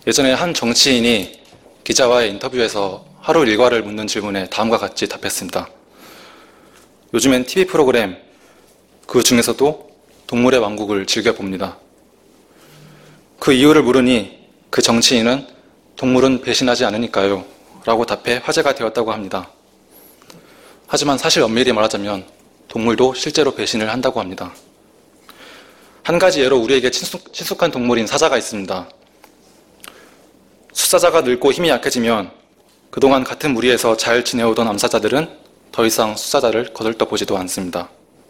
예전에 한 정치인이 기자와의 인터뷰에서 하루 일과를 묻는 질문에 다음과 같이 답했습니다. 요즘엔 TV 프로그램, 그 중에서도 동물의 왕국을 즐겨봅니다. 그 이유를 물으니 그 정치인은 동물은 배신하지 않으니까요 라고 답해 화제가 되었다고 합니다. 하지만 사실 엄밀히 말하자면 동물도 실제로 배신을 한다고 합니다. 한 가지 예로 우리에게 친숙한 동물인 사자가 있습니다. 숫사자가 늙고 힘이 약해지면 그동안 같은 무리에서 잘 지내오던 암사자들은 더 이상 숫사자를 거들떠보지도 않습니다.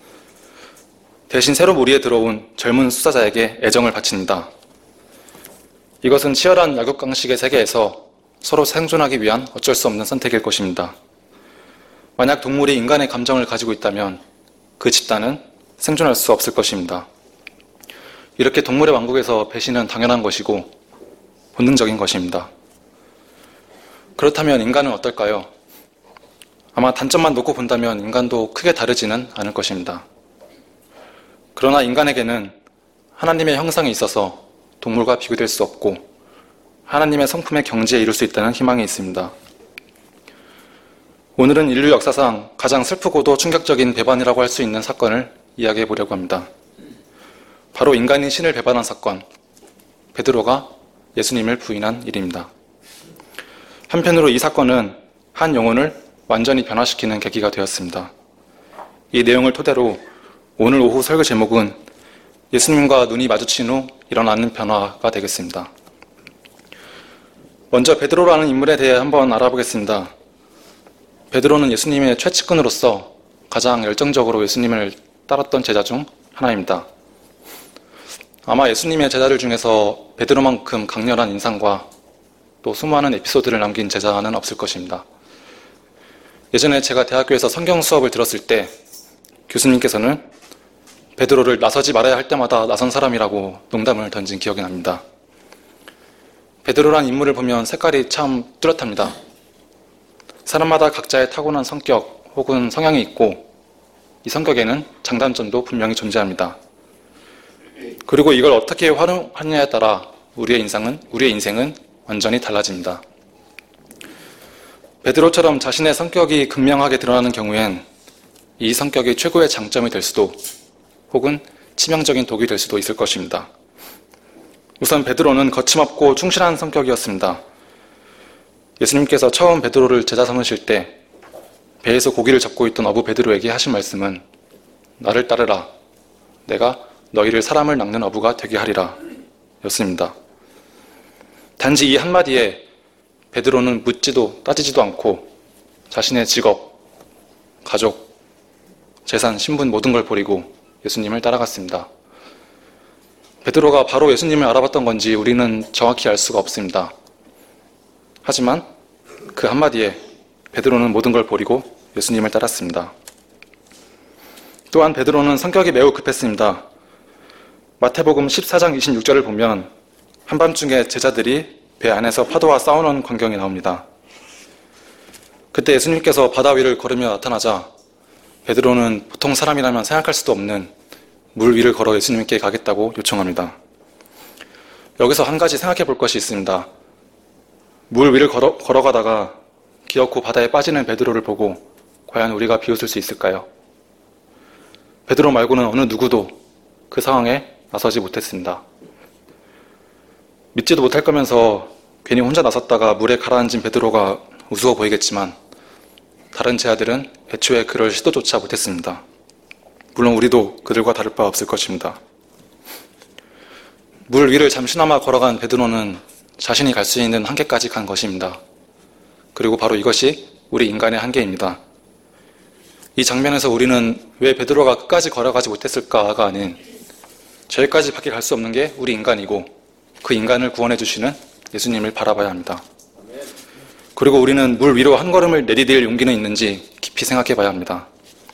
대신 새로 무리에 들어온 젊은 숫사자에게 애정을 바칩니다. 이것은 치열한 약육강식의 세계에서 서로 생존하기 위한 어쩔 수 없는 선택일 것입니다. 만약 동물이 인간의 감정을 가지고 있다면 그 집단은 생존할 수 없을 것입니다. 이렇게 동물의 왕국에서 배신은 당연한 것이고 본능적인 것입니다. 그렇다면 인간은 어떨까요? 아마 단점만 놓고 본다면 인간도 크게 다르지는 않을 것입니다. 그러나 인간에게는 하나님의 형상이 있어서 동물과 비교될 수 없고 하나님의 성품의 경지에 이룰 수 있다는 희망이 있습니다. 오늘은 인류 역사상 가장 슬프고도 충격적인 배반이라고 할 수 있는 사건을 이야기해 보려고 합니다. 바로 인간이 신을 배반한 사건, 베드로가 예수님을 부인한 일입니다. 한편으로 이 사건은 한 영혼을 완전히 변화시키는 계기가 되었습니다. 이 내용을 토대로 오늘 오후 설교 제목은 예수님과 눈이 마주친 후 일어나는 변화가 되겠습니다. 먼저 베드로라는 인물에 대해 한번 알아보겠습니다. 베드로는 예수님의 최측근으로서 가장 열정적으로 예수님을 따랐던 제자 중 하나입니다. 아마 예수님의 제자들 중에서 베드로만큼 강렬한 인상과 또 수많은 에피소드를 남긴 제자는 없을 것입니다. 예전에 제가 대학교에서 성경 수업을 들었을 때 교수님께서는 베드로를 나서지 말아야 할 때마다 나선 사람이라고 농담을 던진 기억이 납니다. 베드로란 인물을 보면 색깔이 참 뚜렷합니다. 사람마다 각자의 타고난 성격 혹은 성향이 있고 이 성격에는 장단점도 분명히 존재합니다. 그리고 이걸 어떻게 활용하느냐에 따라 우리의 인생은 완전히 달라집니다. 베드로처럼 자신의 성격이 극명하게 드러나는 경우엔 이 성격이 최고의 장점이 될 수도 혹은 치명적인 독이 될 수도 있을 것입니다. 우선 베드로는 거침없고 충실한 성격이었습니다. 예수님께서 처음 베드로를 제자 삼으실 때 배에서 고기를 잡고 있던 어부 베드로에게 하신 말씀은 나를 따르라. 내가 너희를 사람을 낚는 어부가 되게 하리라 였습니다. 단지 이 한마디에 베드로는 묻지도 따지지도 않고 자신의 직업, 가족, 재산, 신분 모든 걸 버리고 예수님을 따라갔습니다. 베드로가 바로 예수님을 알아봤던 건지 우리는 정확히 알 수가 없습니다. 하지만 그 한마디에 베드로는 모든 걸 버리고 예수님을 따랐습니다. 또한 베드로는 성격이 매우 급했습니다. 마태복음 14장 26절을 보면 한밤중에 제자들이 배 안에서 파도와 싸우는 광경이 나옵니다. 그때 예수님께서 바다 위를 걸으며 나타나자 베드로는 보통 사람이라면 생각할 수도 없는 물 위를 걸어 예수님께 가겠다고 요청합니다. 여기서 한 가지 생각해 볼 것이 있습니다. 물 위를 걸어가다가 기어코 바다에 빠지는 베드로를 보고 과연 우리가 비웃을 수 있을까요? 베드로 말고는 어느 누구도 그 상황에 나서지 못했습니다. 믿지도 못할 거면서 괜히 혼자 나섰다가 물에 가라앉은 베드로가 우스워 보이겠지만 다른 제자들은 애초에 그럴 시도조차 못했습니다. 물론 우리도 그들과 다를 바 없을 것입니다. 물 위를 잠시나마 걸어간 베드로는 자신이 갈 수 있는 한계까지 간 것입니다. 그리고 바로 이것이 우리 인간의 한계입니다. 이 장면에서 우리는 왜 베드로가 끝까지 걸어가지 못했을까가 아닌 저기까지 밖에 갈 수 없는 게 우리 인간이고 그 인간을 구원해 주시는 예수님을 바라봐야 합니다. 그리고 우리는 물 위로 한 걸음을 내디딜 용기는 있는지 깊이 생각해 봐야 합니다.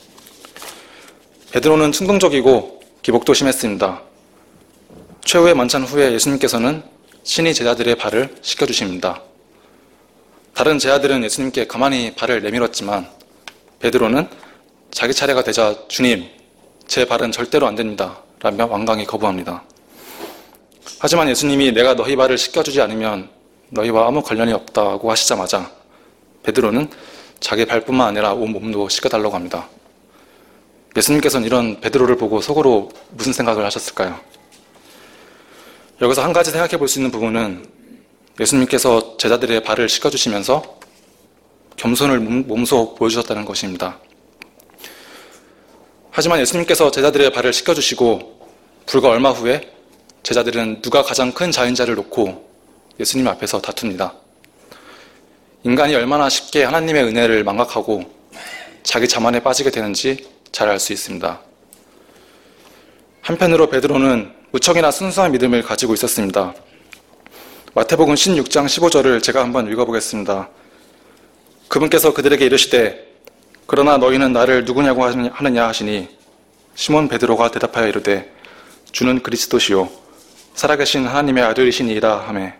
베드로는 충동적이고 기복도 심했습니다. 최후의 만찬 후에 예수님께서는 친히 제자들의 발을 씻겨주십니다. 다른 제자들은 예수님께 가만히 발을 내밀었지만 베드로는 자기 차례가 되자 주님, 제 발은 절대로 안 됩니다 라며 완강히 거부합니다. 하지만 예수님이 내가 너희 발을 씻겨주지 않으면 너희와 아무 관련이 없다고 하시자마자 베드로는 자기 발뿐만 아니라 온 몸도 씻겨달라고 합니다. 예수님께서는 이런 베드로를 보고 속으로 무슨 생각을 하셨을까요? 여기서 한 가지 생각해 볼 수 있는 부분은 예수님께서 제자들의 발을 씻겨주시면서 겸손을 몸소 보여주셨다는 것입니다. 하지만 예수님께서 제자들의 발을 씻겨주시고 불과 얼마 후에 제자들은 누가 가장 큰 자인자를 놓고 예수님 앞에서 다툽니다. 인간이 얼마나 쉽게 하나님의 은혜를 망각하고 자기 자만에 빠지게 되는지 잘 알 수 있습니다. 한편으로 베드로는 무척이나 순수한 믿음을 가지고 있었습니다. 마태복음 16장 15절을 제가 한번 읽어보겠습니다. 그분께서 그들에게 이르시되 그러나 너희는 나를 누구냐고 하느냐 하시니 시몬 베드로가 대답하여 이르되 주는 그리스도시요 살아계신 하나님의 아들이시니이다 하매.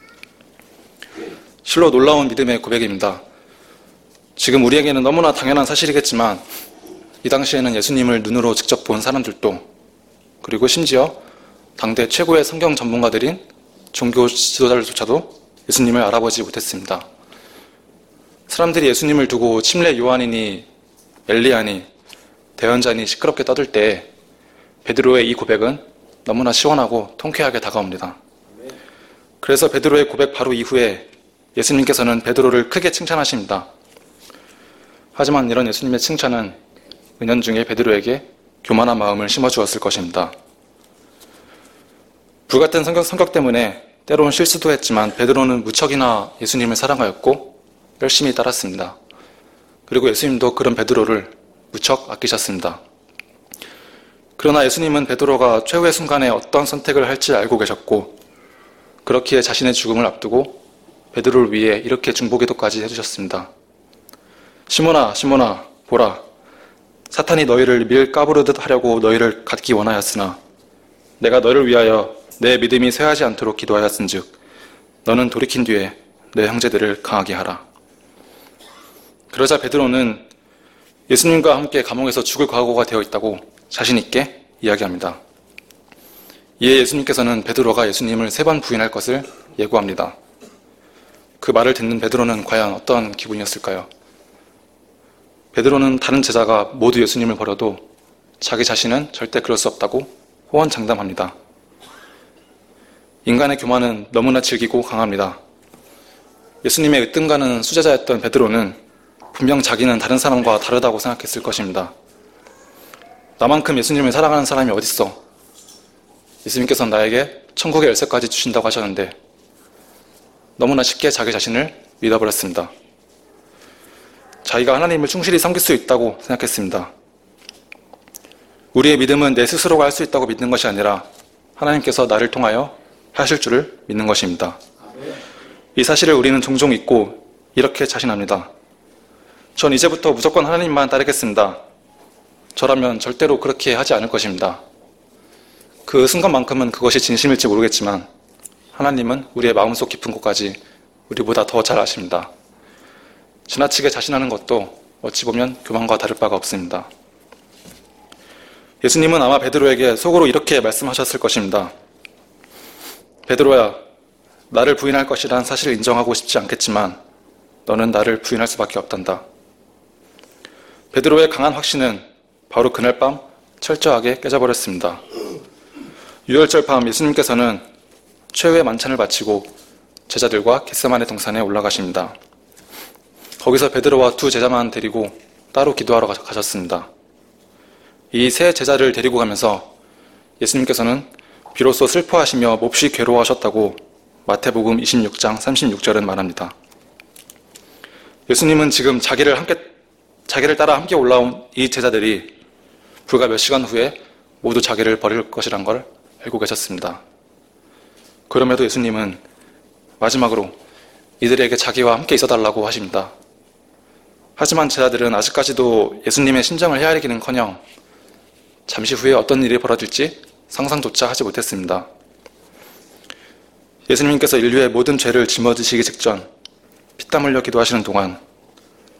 실로 놀라운 믿음의 고백입니다. 지금 우리에게는 너무나 당연한 사실이겠지만 이 당시에는 예수님을 눈으로 직접 본 사람들도 그리고 심지어 당대 최고의 성경 전문가들인 종교 지도자들조차도 예수님을 알아보지 못했습니다. 사람들이 예수님을 두고 침례 요한이니 엘리야니 대언자니 시끄럽게 떠들 때 베드로의 이 고백은 너무나 시원하고 통쾌하게 다가옵니다. 그래서 베드로의 고백 바로 이후에 예수님께서는 베드로를 크게 칭찬하십니다. 하지만 이런 예수님의 칭찬은 은연중에 베드로에게 교만한 마음을 심어주었을 것입니다. 불같은 성격 때문에 때론 실수도 했지만 베드로는 무척이나 예수님을 사랑하였고 열심히 따랐습니다. 그리고 예수님도 그런 베드로를 무척 아끼셨습니다. 그러나 예수님은 베드로가 최후의 순간에 어떤 선택을 할지 알고 계셨고 그렇기에 자신의 죽음을 앞두고 베드로를 위해 이렇게 중보기도까지 해주셨습니다. 시몬아 시몬아 보라 사탄이 너희를 밀 까부르듯 하려고 너희를 갖기 원하였으나 내가 너를 위하여 내 믿음이 쇠하지 않도록 기도하였은즉 너는 돌이킨 뒤에 내 형제들을 강하게 하라. 그러자 베드로는 예수님과 함께 감옥에서 죽을 각오가 되어 있다고 자신 있게 이야기합니다. 이에 예수님께서는 베드로가 예수님을 3번 부인할 것을 예고합니다. 그 말을 듣는 베드로는 과연 어떤 기분이었을까요? 베드로는 다른 제자가 모두 예수님을 버려도 자기 자신은 절대 그럴 수 없다고 호언장담합니다. 인간의 교만은 너무나 질기고 강합니다. 예수님의 으뜸가는 수제자였던 베드로는 분명 자기는 다른 사람과 다르다고 생각했을 것입니다. 나만큼 예수님을 사랑하는 사람이 어딨어? 예수님께서는 나에게 천국의 열쇠까지 주신다고 하셨는데 너무나 쉽게 자기 자신을 믿어버렸습니다. 자기가 하나님을 충실히 섬길 수 있다고 생각했습니다. 우리의 믿음은 내 스스로가 할 수 있다고 믿는 것이 아니라 하나님께서 나를 통하여 하실 줄을 믿는 것입니다. 이 사실을 우리는 종종 잊고 이렇게 자신합니다. 전 이제부터 무조건 하나님만 따르겠습니다. 저라면 절대로 그렇게 하지 않을 것입니다. 그 순간만큼은 그것이 진심일지 모르겠지만 하나님은 우리의 마음속 깊은 곳까지 우리보다 더 잘 아십니다. 지나치게 자신하는 것도 어찌 보면 교만과 다를 바가 없습니다. 예수님은 아마 베드로에게 속으로 이렇게 말씀하셨을 것입니다. 베드로야, 나를 부인할 것이란 사실을 인정하고 싶지 않겠지만 너는 나를 부인할 수밖에 없단다. 베드로의 강한 확신은 바로 그날 밤 철저하게 깨져버렸습니다. 유월절 밤 예수님께서는 최후의 만찬을 마치고 제자들과 겟세마네 동산에 올라가십니다. 거기서 베드로와 2 제자만 데리고 따로 기도하러 가셨습니다. 이 3 제자를 데리고 가면서 예수님께서는 비로소 슬퍼하시며 몹시 괴로워하셨다고 마태복음 26장 36절은 말합니다. 예수님은 지금 자기를 따라 함께 올라온 이 제자들이 불과 몇 시간 후에 모두 자기를 버릴 것이란 걸 알고 계셨습니다. 그럼에도 예수님은 마지막으로 이들에게 자기와 함께 있어달라고 하십니다. 하지만 제자들은 아직까지도 예수님의 심정을 헤아리기는커녕 잠시 후에 어떤 일이 벌어질지 상상조차 하지 못했습니다. 예수님께서 인류의 모든 죄를 짊어지시기 직전 피땀 흘려 기도하시는 동안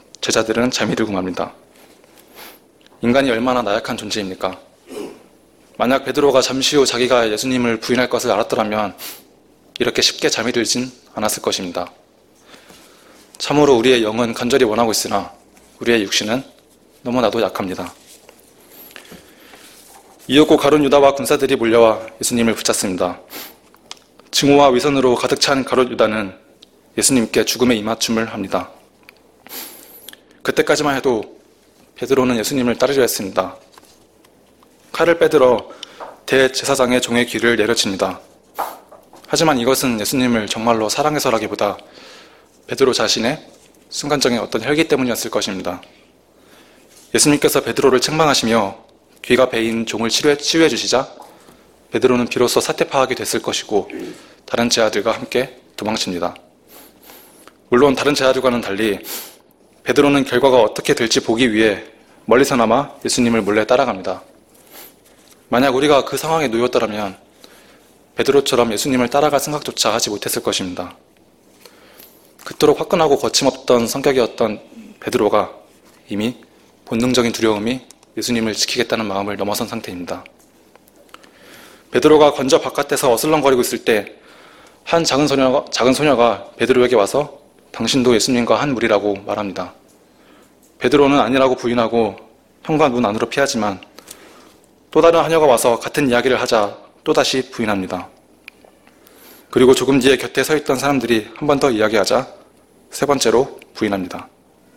제자들은 잠이 들고 맙니다. 인간이 얼마나 나약한 존재입니까? 만약 베드로가 잠시 후 자기가 예수님을 부인할 것을 알았더라면 이렇게 쉽게 잠이 들진 않았을 것입니다. 참으로 우리의 영은 간절히 원하고 있으나 우리의 육신은 너무나도 약합니다. 이윽고 가룟 유다와 군사들이 몰려와 예수님을 붙잡습니다. 증오와 위선으로 가득 찬 가룟 유다는 예수님께 죽음의 입맞춤을 합니다. 그때까지만 해도 베드로는 예수님을 따르려 했습니다. 칼을 빼들어 대제사장의 종의 귀를 내려칩니다. 하지만 이것은 예수님을 정말로 사랑해서라기보다 베드로 자신의 순간적인 어떤 혈기 때문이었을 것입니다. 예수님께서 베드로를 책망하시며 귀가 베인 종을 치유해 주시자 베드로는 비로소 사태 파악이 됐을 것이고 다른 제자들과 함께 도망칩니다. 물론 다른 제자들과는 달리 베드로는 결과가 어떻게 될지 보기 위해 멀리서나마 예수님을 몰래 따라갑니다. 만약 우리가 그 상황에 놓였더라면 베드로처럼 예수님을 따라갈 생각조차 하지 못했을 것입니다. 그토록 화끈하고 거침없던 성격이었던 베드로가 이미 본능적인 두려움이 예수님을 지키겠다는 마음을 넘어선 상태입니다. 베드로가 건져 바깥에서 어슬렁거리고 있을 때 한 작은 소녀가 베드로에게 와서 당신도 예수님과 한 무리라고 말합니다. 베드로는 아니라고 부인하고 현관 안으로 피하지만 또 다른 하녀가 와서 같은 이야기를 하자 또다시 부인합니다. 그리고 조금 뒤에 곁에 서 있던 사람들이 한 번 더 이야기하자 세 번째로 부인합니다.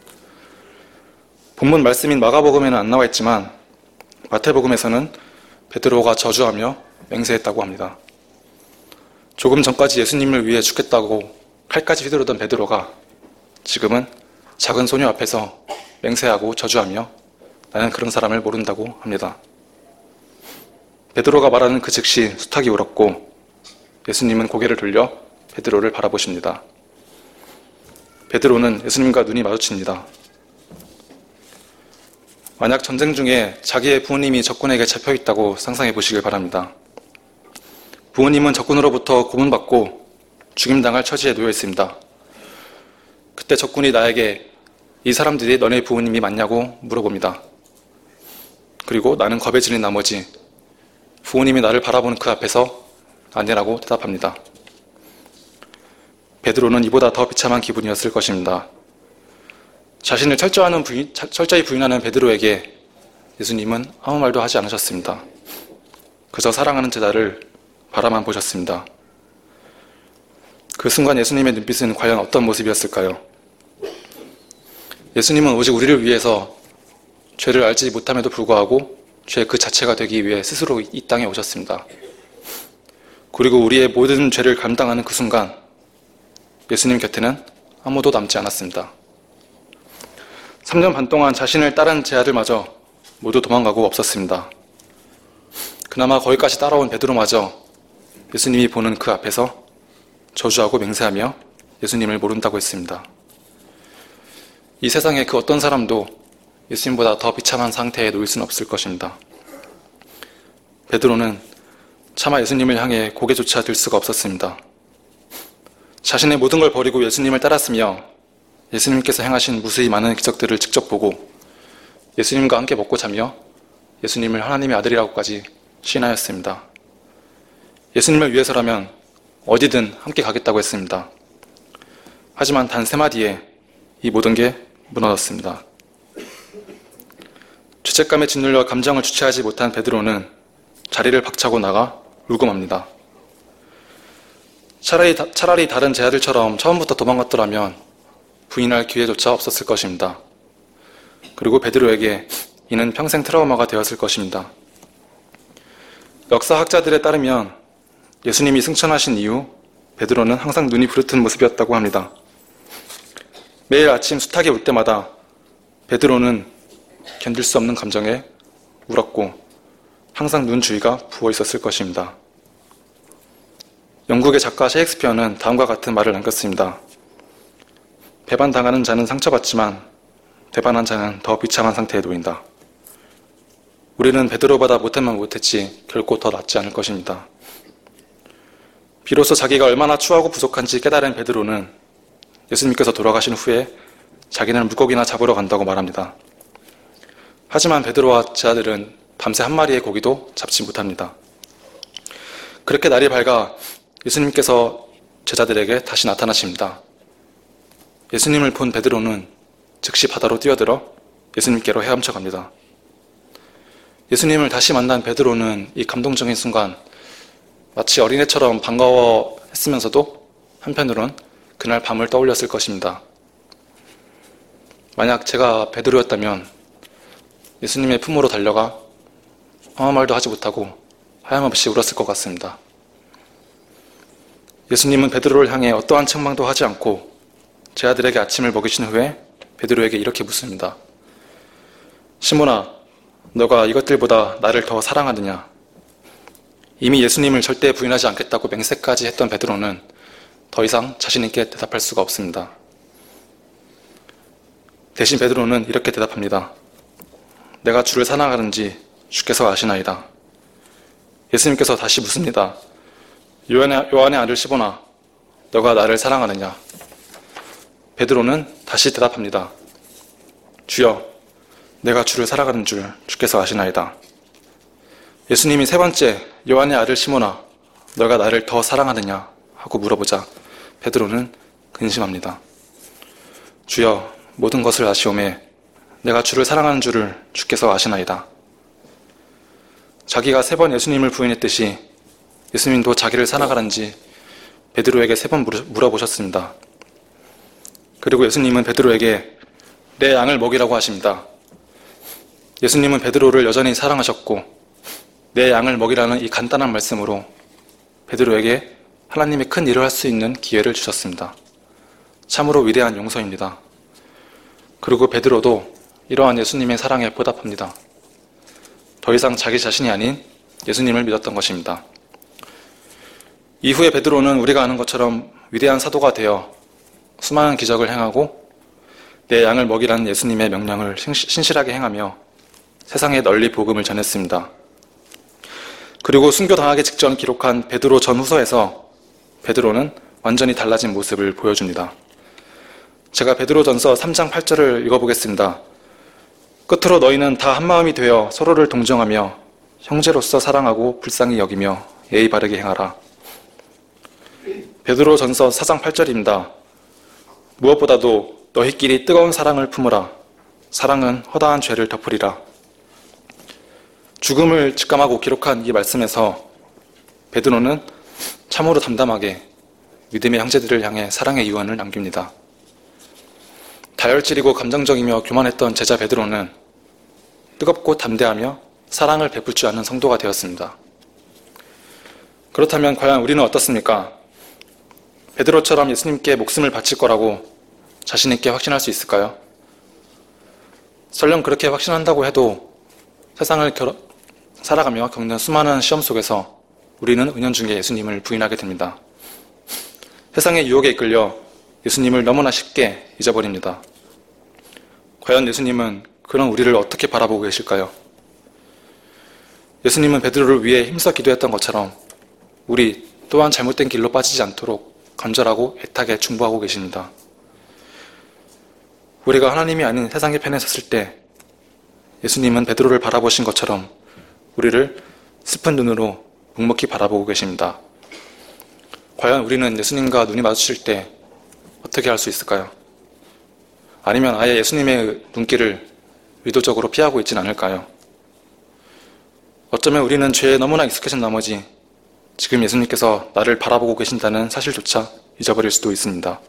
본문 말씀인 마가복음에는 안 나와 있지만 마태복음에서는 베드로가 저주하며 맹세했다고 합니다. 조금 전까지 예수님을 위해 죽겠다고 칼까지 휘두르던 베드로가 지금은 작은 소녀 앞에서 맹세하고 저주하며 나는 그런 사람을 모른다고 합니다. 베드로가 말하는 그 즉시 수탉이 울었고 예수님은 고개를 돌려 베드로를 바라보십니다. 베드로는 예수님과 눈이 마주칩니다. 만약 전쟁 중에 자기의 부모님이 적군에게 잡혀있다고 상상해 보시길 바랍니다. 부모님은 적군으로부터 고문받고 죽임당할 처지에 놓여 있습니다. 그때 적군이 나에게 이 사람들이 너네 부모님이 맞냐고 물어봅니다. 그리고 나는 겁에 질린 나머지 부모님이 나를 바라보는 그 앞에서 아니라고 대답합니다. 베드로는 이보다 더 비참한 기분이었을 것입니다. 자신을 철저히 부인하는 베드로에게 예수님은 아무 말도 하지 않으셨습니다. 그저 사랑하는 제자를 바라만 보셨습니다. 그 순간 예수님의 눈빛은 과연 어떤 모습이었을까요? 예수님은 오직 우리를 위해서 죄를 알지 못함에도 불구하고 죄 그 자체가 되기 위해 스스로 이 땅에 오셨습니다. 그리고 우리의 모든 죄를 감당하는 그 순간 예수님 곁에는 아무도 남지 않았습니다. 3년 반 동안 자신을 따른 제자들마저 모두 도망가고 없었습니다. 그나마 거기까지 따라온 베드로마저 예수님이 보는 그 앞에서 저주하고 맹세하며 예수님을 모른다고 했습니다. 이 세상의 그 어떤 사람도 예수님보다 더 비참한 상태에 놓일 수는 없을 것입니다. 베드로는 차마 예수님을 향해 고개조차 들 수가 없었습니다. 자신의 모든 걸 버리고 예수님을 따랐으며 예수님께서 행하신 무수히 많은 기적들을 직접 보고 예수님과 함께 먹고 자며 예수님을 하나님의 아들이라고까지 시인하였습니다. 예수님을 위해서라면 어디든 함께 가겠다고 했습니다. 하지만 단 3마디에 이 모든 게 무너졌습니다. 죄책감에 짓눌려 감정을 주체하지 못한 베드로는 자리를 박차고 나가 울고 맙니다. 차라리 다른 제자들처럼 처음부터 도망갔더라면 부인할 기회조차 없었을 것입니다. 그리고 베드로에게 이는 평생 트라우마가 되었을 것입니다. 역사학자들에 따르면 예수님이 승천하신 이후 베드로는 항상 눈이 부르튼 모습이었다고 합니다. 매일 아침 수탉이 올 때마다 베드로는 견딜 수 없는 감정에 울었고 항상 눈 주위가 부어 있었을 것입니다. 영국의 작가 셰익스피어는 다음과 같은 말을 남겼습니다. 배반당하는 자는 상처받지만 배반한 자는 더 비참한 상태에 놓인다. 우리는 베드로보다 못하면 못했지 결코 더 낫지 않을 것입니다. 비로소 자기가 얼마나 추하고 부족한지 깨달은 베드로는 예수님께서 돌아가신 후에 자기는 물고기나 잡으러 간다고 말합니다. 하지만 베드로와 제자들은 밤새 한 마리의 고기도 잡지 못합니다. 그렇게 날이 밝아 예수님께서 제자들에게 다시 나타나십니다. 예수님을 본 베드로는 즉시 바다로 뛰어들어 예수님께로 헤엄쳐 갑니다. 예수님을 다시 만난 베드로는 이 감동적인 순간 마치 어린애처럼 반가워했으면서도 한편으론 그날 밤을 떠올렸을 것입니다. 만약 제가 베드로였다면 예수님의 품으로 달려가 아무 말도 하지 못하고 하염없이 울었을 것 같습니다. 예수님은 베드로를 향해 어떠한 책망도 하지 않고 제 아들에게 아침을 먹이신 후에 베드로에게 이렇게 묻습니다. 시몬아, 너가 이것들보다 나를 더 사랑하느냐? 이미 예수님을 절대 부인하지 않겠다고 맹세까지 했던 베드로는 더 이상 자신 있게 대답할 수가 없습니다. 대신 베드로는 이렇게 대답합니다. 내가 주를 사랑하는지 주께서 아시나이다. 예수님께서 다시 묻습니다. 요한의 아들 시몬아, 너가 나를 사랑하느냐? 베드로는 다시 대답합니다. 주여, 내가 주를 사랑하는 줄 주께서 아시나이다. 예수님이 세 번째 요한의 아들 시몬아, 너가 나를 더 사랑하느냐? 하고 물어보자 베드로는 근심합니다. 주여, 모든 것을 아시오매 내가 주를 사랑하는 줄을 주께서 아시나이다. 자기가 3번 예수님을 부인했듯이 예수님도 자기를 사랑하는지 베드로에게 3번 물어보셨습니다. 그리고 예수님은 베드로에게 내 양을 먹이라고 하십니다. 예수님은 베드로를 여전히 사랑하셨고 내 양을 먹이라는 이 간단한 말씀으로 베드로에게 하나님의 큰 일을 할 수 있는 기회를 주셨습니다. 참으로 위대한 용서입니다. 그리고 베드로도 이러한 예수님의 사랑에 보답합니다. 더 이상 자기 자신이 아닌 예수님을 믿었던 것입니다. 이후에 베드로는 우리가 아는 것처럼 위대한 사도가 되어 수많은 기적을 행하고 내 양을 먹이라는 예수님의 명령을 신실하게 행하며 세상에 널리 복음을 전했습니다. 그리고 순교당하기 직전 기록한 베드로 전후서에서 베드로는 완전히 달라진 모습을 보여줍니다. 제가 베드로전서 3장 8절을 읽어보겠습니다. 끝으로 너희는 다 한마음이 되어 서로를 동정하며 형제로서 사랑하고 불쌍히 여기며 예의 바르게 행하라. 베드로전서 4장 8절입니다. 무엇보다도 너희끼리 뜨거운 사랑을 품으라. 사랑은 허다한 죄를 덮으리라. 죽음을 직감하고 기록한 이 말씀에서 베드로는 참으로 담담하게 믿음의 형제들을 향해 사랑의 유언을 남깁니다. 다혈질이고 감정적이며 교만했던 제자 베드로는 뜨겁고 담대하며 사랑을 베풀 줄 아는 성도가 되었습니다. 그렇다면 과연 우리는 어떻습니까? 베드로처럼 예수님께 목숨을 바칠 거라고 자신 있게 확신할 수 있을까요? 설령 그렇게 확신한다고 해도 세상을 살아가며 겪는 수많은 시험 속에서 우리는 은연중에 예수님을 부인하게 됩니다. 세상의 유혹에 이끌려 예수님을 너무나 쉽게 잊어버립니다. 과연 예수님은 그런 우리를 어떻게 바라보고 계실까요? 예수님은 베드로를 위해 힘써 기도했던 것처럼 우리 또한 잘못된 길로 빠지지 않도록 간절하고 애타게 중보하고 계십니다. 우리가 하나님이 아닌 세상의 편에 섰을 때 예수님은 베드로를 바라보신 것처럼 우리를 슬픈 눈으로 묵묵히 바라보고 계십니다. 과연 우리는 예수님과 눈이 마주칠 때 어떻게 할 수 있을까요? 아니면 아예 예수님의 눈길을 의도적으로 피하고 있진 않을까요? 어쩌면 우리는 죄에 너무나 익숙해진 나머지 지금 예수님께서 나를 바라보고 계신다는 사실조차 잊어버릴 수도 있습니다.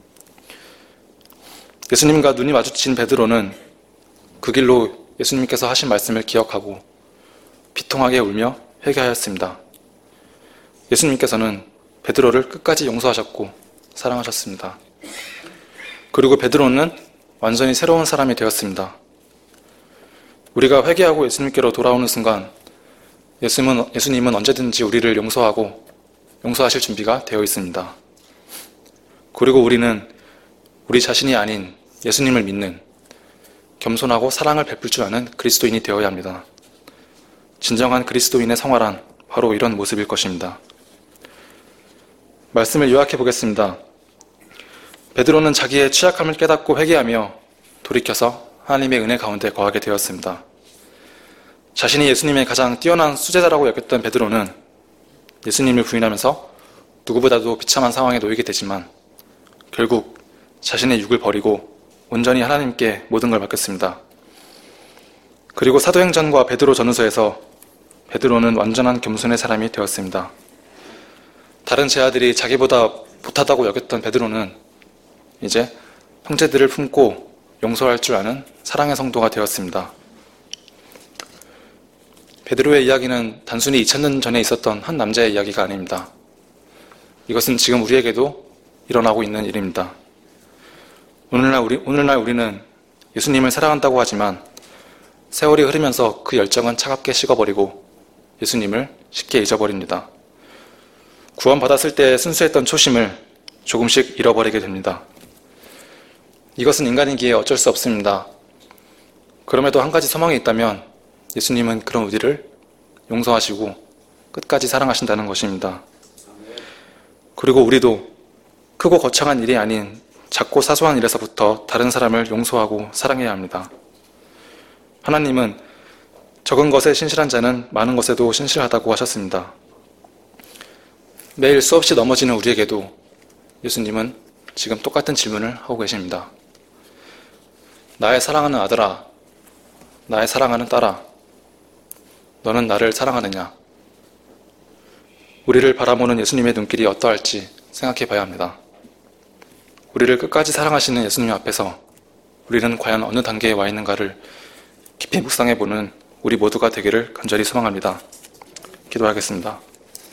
예수님과 눈이 마주친 베드로는 그 길로 예수님께서 하신 말씀을 기억하고 비통하게 울며 회개하였습니다. 예수님께서는 베드로를 끝까지 용서하셨고 사랑하셨습니다. 그리고 베드로는 완전히 새로운 사람이 되었습니다. 우리가 회개하고 예수님께로 돌아오는 순간 예수님은 언제든지 우리를 용서하고 용서하실 준비가 되어 있습니다. 그리고 우리는 우리 자신이 아닌 예수님을 믿는 겸손하고 사랑을 베풀 줄 아는 그리스도인이 되어야 합니다. 진정한 그리스도인의 생활란 바로 이런 모습일 것입니다. 말씀을 요약해 보겠습니다. 베드로는 자기의 취약함을 깨닫고 회개하며 돌이켜서 하나님의 은혜 가운데 거하게 되었습니다. 자신이 예수님의 가장 뛰어난 수제자라고 여겼던 베드로는 예수님을 부인하면서 누구보다도 비참한 상황에 놓이게 되지만 결국 자신의 육을 버리고 온전히 하나님께 모든 걸 맡겼습니다. 그리고 사도행전과 베드로 전후서에서 베드로는 완전한 겸손의 사람이 되었습니다. 다른 제자들이 자기보다 못하다고 여겼던 베드로는 이제 형제들을 품고 용서할 줄 아는 사랑의 성도가 되었습니다. 베드로의 이야기는 단순히 2000년 전에 있었던 한 남자의 이야기가 아닙니다. 이것은 지금 우리에게도 일어나고 있는 일입니다. 오늘날 우리는 예수님을 사랑한다고 하지만 세월이 흐르면서 그 열정은 차갑게 식어버리고 예수님을 쉽게 잊어버립니다. 구원받았을 때 순수했던 초심을 조금씩 잃어버리게 됩니다. 이것은 인간이기에 어쩔 수 없습니다. 그럼에도 한 가지 소망이 있다면 예수님은 그런 우리를 용서하시고 끝까지 사랑하신다는 것입니다. 그리고 우리도 크고 거창한 일이 아닌 작고 사소한 일에서부터 다른 사람을 용서하고 사랑해야 합니다. 하나님은 적은 것에 신실한 자는 많은 것에도 신실하다고 하셨습니다. 매일 수없이 넘어지는 우리에게도 예수님은 지금 똑같은 질문을 하고 계십니다. 나의 사랑하는 아들아, 나의 사랑하는 딸아, 너는 나를 사랑하느냐? 우리를 바라보는 예수님의 눈길이 어떠할지 생각해 봐야 합니다. 우리를 끝까지 사랑하시는 예수님 앞에서 우리는 과연 어느 단계에 와 있는가를 깊이 묵상해 보는 우리 모두가 되기를 간절히 소망합니다. 기도하겠습니다.